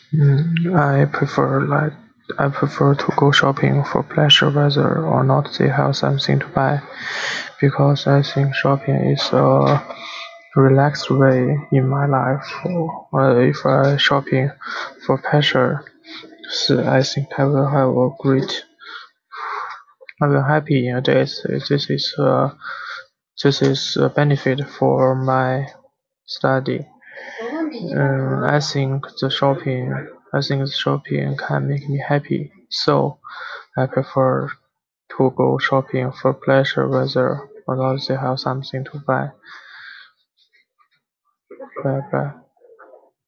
I prefer to go shopping for pleasure whether or not they have something to buy because I think shopping is a relaxed way in my life. If I shopping for pleasure, so I think I will happy in a day. This is a benefit for my study. I think the shopping can make me happy, so I prefer to go shopping for pleasure whether or not they have something to buy. Bye bye.